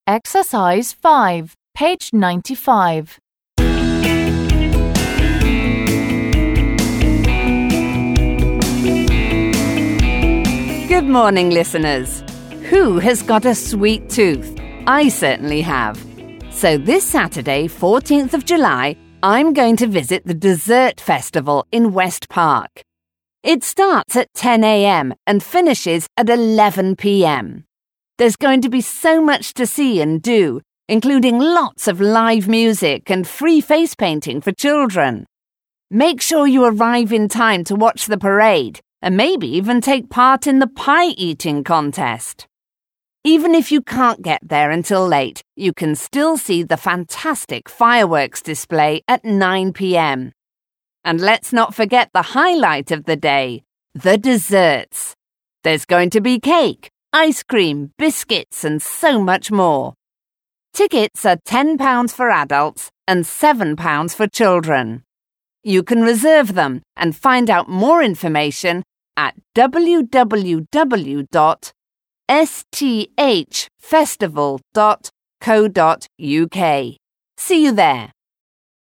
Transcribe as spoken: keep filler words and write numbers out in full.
Exercise five, page ninety-five. Good morning, listeners. Who has got a sweet tooth? I certainly have. So this Saturday, fourteenth of July, I'm going to visit the Dessert Festival in West Park. It starts at ten a.m. and finishes at eleven p.m. There's going to be so much to see and do, including lots of live music and free face painting for children. Make sure you arrive in time to watch the parade and maybe even take part in the pie eating contest. Even if you can't get there until late, you can still see the fantastic fireworks display at nine p.m. And let's not forget the highlight of the day, the desserts. There's going to be cake, ice cream, biscuits, and so much more. Tickets are ten pounds for adults and seven pounds for children. You can reserve them and find out more information at w w w dot s t h festival dot co dot u k. See you there.